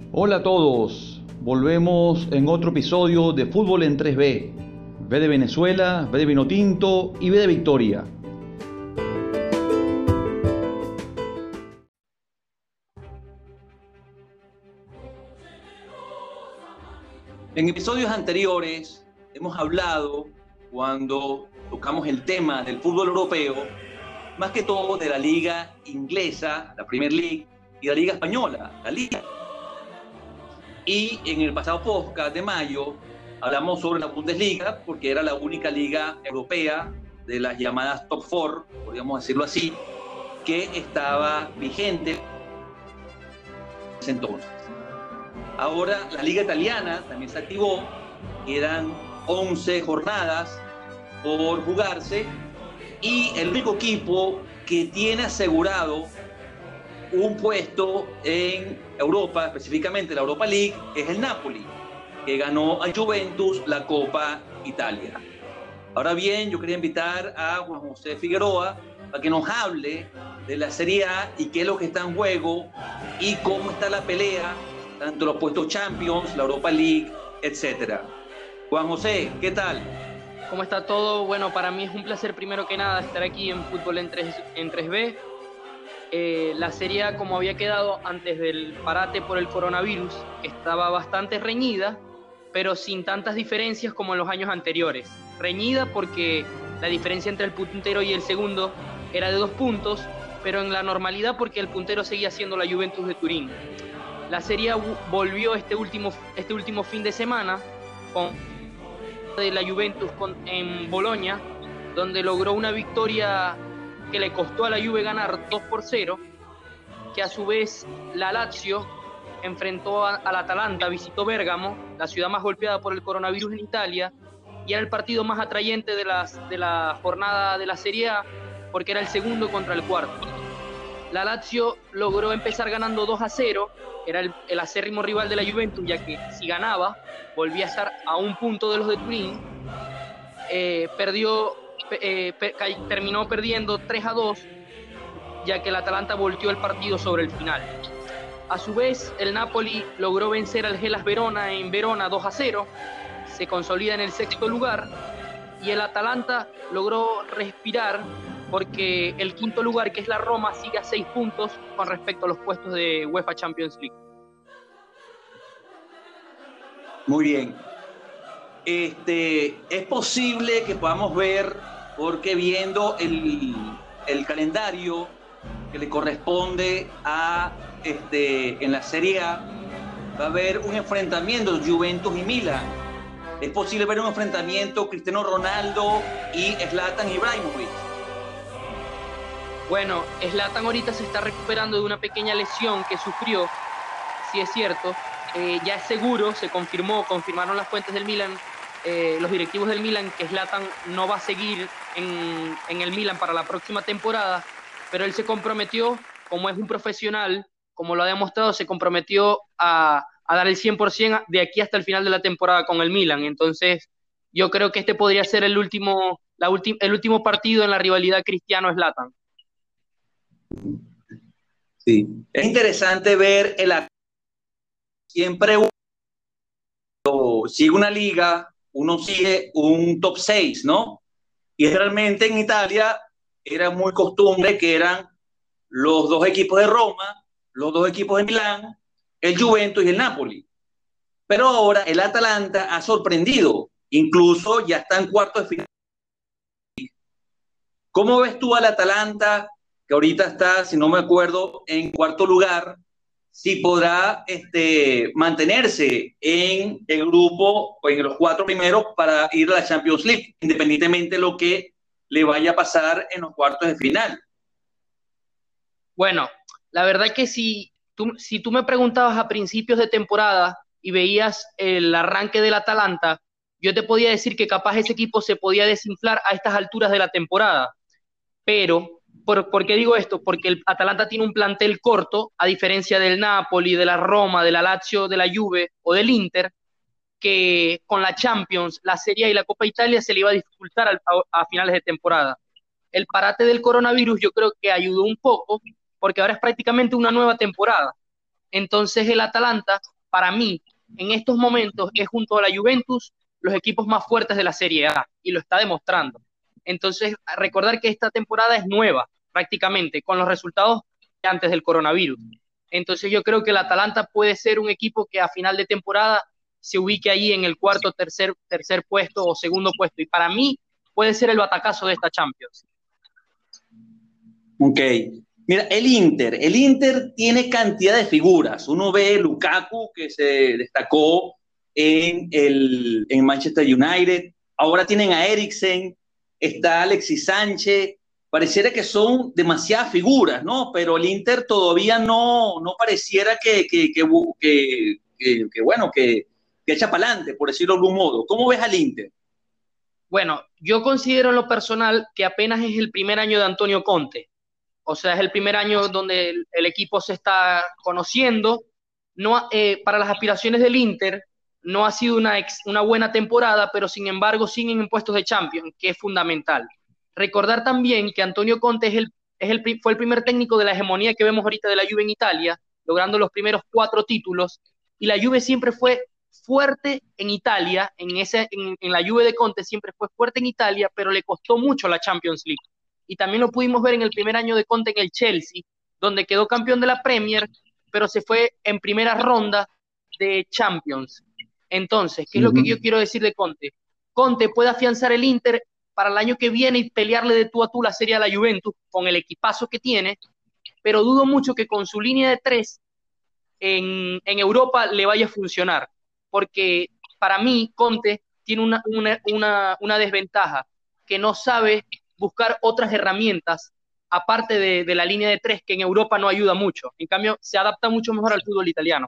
Hola a todos, volvemos en otro episodio de Fútbol en 3B. B de Venezuela, B de Vinotinto y B de Victoria. En episodios anteriores hemos hablado, cuando tocamos el tema del fútbol europeo, más que todo de la liga inglesa, la Premier League, y la liga española, la Liga. Y en el pasado podcast de mayo hablamos sobre la Bundesliga, porque era la única liga europea de las llamadas Top Four, podríamos decirlo así, que estaba vigente en ese entonces. Ahora la liga italiana también se activó, quedan 11 jornadas por jugarse y el único equipo que tiene asegurado un puesto en Europa, específicamente la Europa League, es el Napoli, que ganó a Juventus la Copa Italia. Ahora bien, yo quería invitar a Juan José Figueroa para que nos hable de la Serie A y qué es lo que está en juego y cómo está la pelea, tanto los puestos Champions, la Europa League, etc. Juan José, ¿qué tal? ¿Cómo está todo? Bueno, para mí es un placer primero que nada estar aquí en Fútbol en 3B. La Serie A, como había quedado antes del parate por el coronavirus, estaba bastante reñida, pero sin tantas diferencias como en los años anteriores. Reñida porque la diferencia entre el puntero y el segundo era de 2 puntos, pero en la normalidad porque el puntero seguía siendo la Juventus de Turín. La Serie A volvió este último fin de semana con de la Juventus en Bolonia, donde logró una victoria que le costó a la Juve ganar 2-0, que a su vez la Lazio enfrentó al Atalanta, visitó Bérgamo, la ciudad más golpeada por el coronavirus en Italia, y era el partido más atrayente de la jornada de la Serie A, porque era el segundo contra el cuarto. La Lazio logró empezar ganando 2-0, era el acérrimo rival de la Juventus, ya que si ganaba, volvía a estar a un punto de los de Turín. Terminó perdiendo 3-2, ya que el Atalanta volteó el partido sobre el final. A su vez, el Napoli logró vencer al Hellas Verona en Verona 2-0, se consolida en el sexto lugar, y el Atalanta logró respirar porque el quinto lugar, que es la Roma, sigue a 6 puntos con respecto a los puestos de UEFA Champions League. Muy bien. Es posible que podamos ver, porque viendo el calendario que le corresponde a en la Serie A, va a haber un enfrentamiento de Juventus y Milan. Es posible ver un enfrentamiento Cristiano Ronaldo y Zlatan Ibrahimovic. Bueno, Zlatan ahorita se está recuperando de una pequeña lesión que sufrió, sí es cierto. Ya es seguro, confirmaron las fuentes del Milan, los directivos del Milan, que Zlatan no va a seguir en el Milan para la próxima temporada, pero él se comprometió, como es un profesional, como lo ha demostrado, se comprometió a dar el 100% de aquí hasta el final de la temporada con el Milan. Entonces, yo creo que este podría ser el último partido en la rivalidad Cristiano-Zlatan. Sí. Es interesante ver siempre sigue una liga, uno sigue un top 6, ¿no? Y realmente en Italia era muy costumbre que eran los dos equipos de Roma, los dos equipos de Milán, el Juventus y el Napoli. Pero ahora el Atalanta ha sorprendido, incluso ya está en cuartos de final. ¿Cómo ves tú al Atalanta, que ahorita está, si no me acuerdo, en cuarto lugar? Si podrá mantenerse en el grupo o en los 4 primeros para ir a la Champions League, independientemente de lo que le vaya a pasar en los cuartos de final. Bueno, la verdad es que si tú me preguntabas a principios de temporada y veías el arranque del Atalanta, yo te podía decir que capaz ese equipo se podía desinflar a estas alturas de la temporada. Pero, ¿por qué digo esto? Porque el Atalanta tiene un plantel corto, a diferencia del Napoli, de la Roma, de la Lazio, de la Juve o del Inter, que con la Champions, la Serie A y la Copa Italia se le iba a dificultar a finales de temporada. El parate del coronavirus yo creo que ayudó un poco, porque ahora es prácticamente una nueva temporada. Entonces el Atalanta para mí, en estos momentos, es junto a la Juventus los equipos más fuertes de la Serie A, y lo está demostrando. Entonces, recordar que esta temporada es nueva, prácticamente, con los resultados de antes del coronavirus. Entonces, yo creo que el Atalanta puede ser un equipo que a final de temporada se ubique ahí en el cuarto, tercer puesto o segundo puesto, y para mí puede ser el batacazo de esta Champions. Ok. Mira, el Inter tiene cantidad de figuras. Uno ve Lukaku, que se destacó en Manchester United. Ahora tienen a Eriksen, está Alexis Sánchez. Pareciera que son demasiadas figuras, ¿no? Pero el Inter todavía no pareciera bueno, que echa para adelante, por decirlo de algún modo. ¿Cómo ves al Inter? Bueno, yo considero en lo personal que apenas es el primer año de Antonio Conte. O sea, es el primer año donde el equipo se está conociendo. No, para las aspiraciones del Inter no ha sido una buena temporada, pero sin embargo siguen en puestos de Champions, que es fundamental. Recordar también que Antonio Conte fue el primer técnico de la hegemonía que vemos ahorita de la Juve en Italia, logrando los primeros 4 títulos, y la Juve siempre fue fuerte en Italia, en la Juve de Conte siempre fue fuerte en Italia, pero le costó mucho la Champions League. Y también lo pudimos ver en el primer año de Conte en el Chelsea, donde quedó campeón de la Premier, pero se fue en primera ronda de Champions. Entonces, ¿qué es lo que yo quiero decir de Conte? Conte puede afianzar el Inter para el año que viene y pelearle de tú a tú la serie a la Juventus con el equipazo que tiene, pero dudo mucho que con su línea de 3 en Europa le vaya a funcionar, porque para mí Conte tiene una desventaja, que no sabe buscar otras herramientas aparte de la línea de 3, que en Europa no ayuda mucho. En cambio, se adapta mucho mejor al fútbol italiano.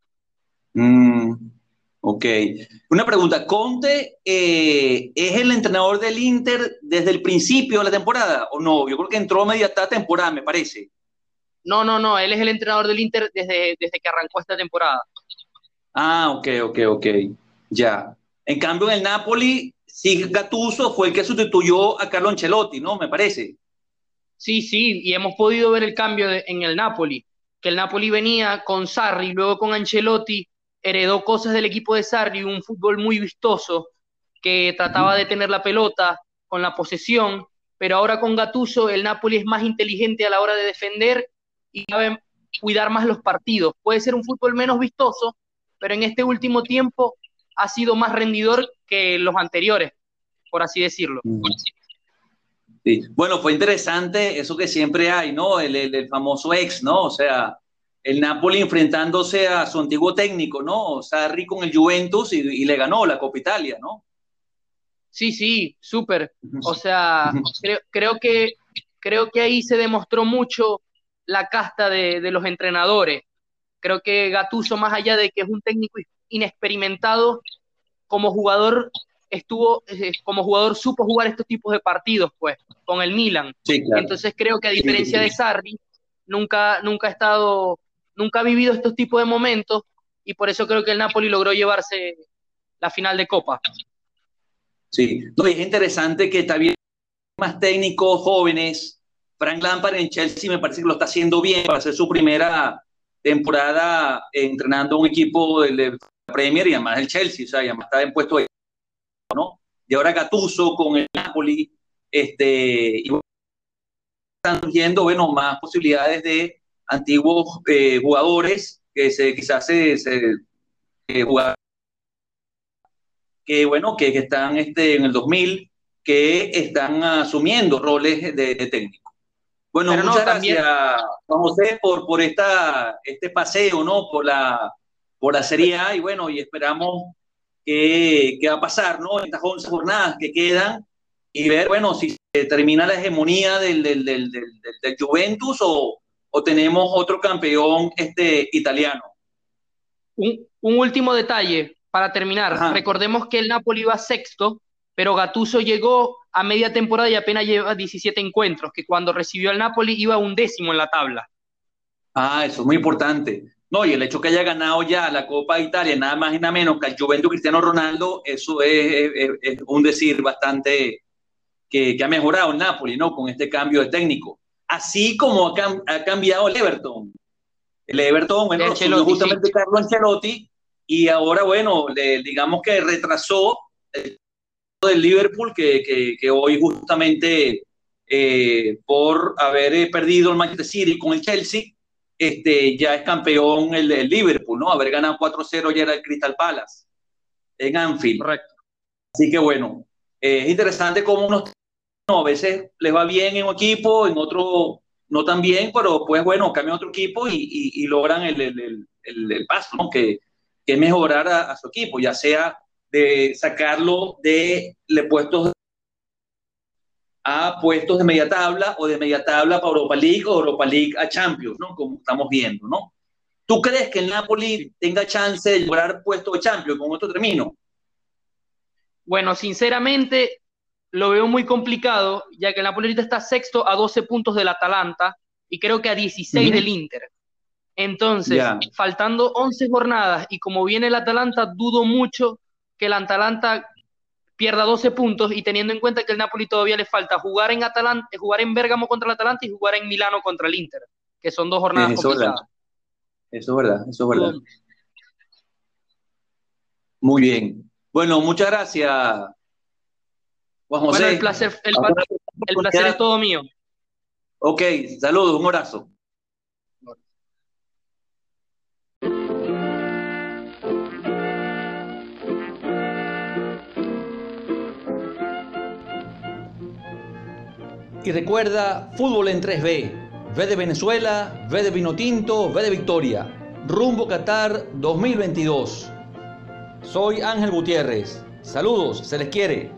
Ok. Una pregunta. ¿Conte es el entrenador del Inter desde el principio de la temporada o no? Yo creo que entró a media temporada, me parece. No, él es el entrenador del Inter desde que arrancó esta temporada. Ah, ok. Ya. En cambio, en el Napoli, sí, Gattuso fue el que sustituyó a Carlo Ancelotti, ¿no? Me parece. Sí, y hemos podido ver el cambio en el Napoli, que el Napoli venía con Sarri, luego con Ancelotti, heredó cosas del equipo de Sarri, un fútbol muy vistoso, que trataba de tener la pelota con la posesión, pero ahora con Gattuso el Napoli es más inteligente a la hora de defender y sabe cuidar más los partidos. Puede ser un fútbol menos vistoso, pero en este último tiempo ha sido más rendidor que los anteriores, por así decirlo. Sí. Bueno, fue interesante eso que siempre hay, ¿no? El famoso ex, ¿no? O sea, el Napoli enfrentándose a su antiguo técnico, ¿no? Sarri con el Juventus y le ganó la Copa Italia, ¿no? Sí, súper. O sea, creo que ahí se demostró mucho la casta de los entrenadores. Creo que Gattuso, más allá de que es un técnico inexperimentado, como jugador como jugador supo jugar estos tipos de partidos, pues, con el Milan. Sí, claro. Entonces creo que a diferencia de Sarri, nunca ha vivido estos tipos de momentos, y por eso creo que el Napoli logró llevarse la final de Copa. Sí, no, es interesante que está bien más técnicos jóvenes. Frank Lampard en Chelsea me parece que lo está haciendo bien para hacer su primera temporada entrenando un equipo de la Premier y además el Chelsea, o sea, y además está en puesto de, ¿no? Y ahora Gattuso con el Napoli, y están surgiendo, bueno, más posibilidades de antiguos jugadores que quizás se jugaron, que bueno, que están en el 2000, que están asumiendo roles de técnico. Bueno, pero muchas también, gracias, Juan José, por este paseo, ¿no? Por la Serie A, y bueno, y esperamos qué va a pasar, ¿no? En estas 11 jornadas que quedan, y ver, bueno, si se termina la hegemonía del Juventus o tenemos otro campeón italiano. un último detalle para terminar. Ajá. Recordemos que el Napoli iba sexto, pero Gattuso llegó a media temporada y apenas lleva 17 encuentros, que cuando recibió al Napoli iba 11º en la tabla. Ah, eso es muy importante. No, y el hecho que haya ganado ya la Copa de Italia, nada más y nada menos que el Juventus Cristiano Ronaldo, eso es un decir bastante que ha mejorado el Napoli, ¿no? Con este cambio de técnico. Así como ha cambiado el Everton. El Everton, bueno, lo subió justamente sí. Carlo Ancelotti, y ahora, bueno, digamos que retrasó el del Liverpool, que hoy justamente por haber perdido el Manchester City con el Chelsea, ya es campeón el Liverpool, ¿no? Haber ganado 4-0 ya era el Crystal Palace en Anfield. Correcto. Así que bueno, es interesante cómo a veces les va bien en un equipo, en otro no tan bien, pero pues bueno, cambian otro equipo y logran el paso, ¿no? Que es mejorar a su equipo, ya sea de sacarlo de puestos a puestos de media tabla o de media tabla para Europa League o Europa League a Champions, ¿no? Como estamos viendo, ¿no? ¿Tú crees que el Napoli tenga chance de lograr puesto de Champions? Con esto termino. Bueno, sinceramente lo veo muy complicado, ya que el Napoli ahorita está sexto a 12 puntos del Atalanta y creo que a 16 del Inter. Entonces, faltando 11 jornadas y como viene el Atalanta, dudo mucho que el Atalanta pierda 12 puntos, y teniendo en cuenta que el Napoli todavía le falta jugar en Atalanta, jugar en Bérgamo contra el Atalanta y jugar en Milano contra el Inter, que son 2 jornadas complicadas. Eso es verdad. Muy bien. Bueno, muchas gracias, Juan José. Bueno, el placer es todo mío. Ok, saludos, un abrazo. Y recuerda, fútbol en 3B. V de Venezuela, V de Vinotinto, V de Victoria. Rumbo Qatar 2022. Soy Ángel Gutiérrez. Saludos, se les quiere.